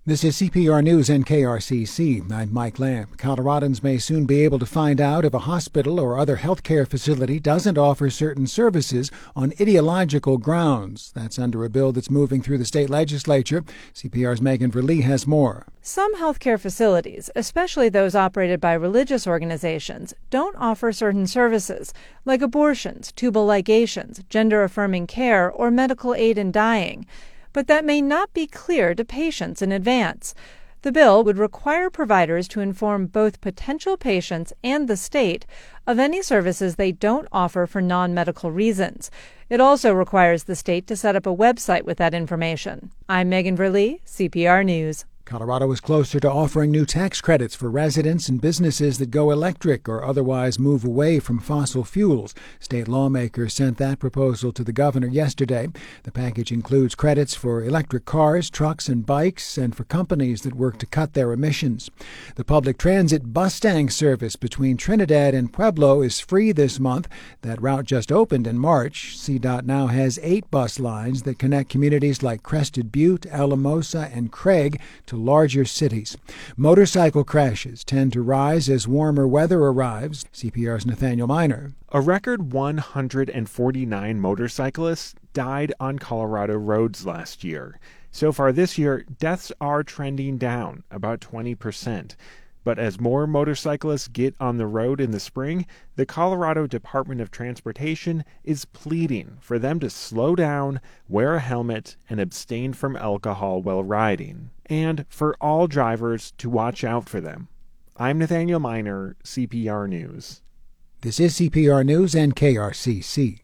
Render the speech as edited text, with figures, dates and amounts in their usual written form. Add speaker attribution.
Speaker 1: This is CPR News and KRCC. I'm Mike Lamb. Coloradans may soon be able to find out if a hospital or other healthcare facility doesn't offer certain services on ideological grounds. That's under a bill that's moving through the state legislature. CPR's Megan Verlee has more.
Speaker 2: Some healthcare facilities, especially those operated by religious organizations, don't offer certain services, like abortions, tubal ligations, gender-affirming care, or medical aid in dying. But that may not be clear to patients in advance. The bill would require providers to inform both potential patients and the state of any services they don't offer for non-medical reasons. It also requires the state to set up a website with that information. I'm Megan Verlee, CPR News.
Speaker 1: Colorado is closer to offering new tax credits for residents and businesses that go electric or otherwise move away from fossil fuels. State lawmakers sent that proposal to the governor yesterday. The package includes credits for electric cars, trucks, and bikes, and for companies that work to cut their emissions. The public transit Bustang service between Trinidad and Pueblo is free this month. That route just opened in March. CDOT now has 8 bus lines that connect communities like Crested Butte, Alamosa, and Craig to larger cities. Motorcycle crashes tend to rise as warmer weather arrives. CPR's Nathaniel Miner.
Speaker 3: A record 149 motorcyclists died on Colorado roads last year. So far this year, deaths are trending down about 20%. But as more motorcyclists get on the road in the spring, the Colorado Department of Transportation is pleading for them to slow down, wear a helmet, and abstain from alcohol while riding, and for all drivers to watch out for them. I'm Nathaniel Miner, CPR News.
Speaker 1: This is CPR News and KRCC.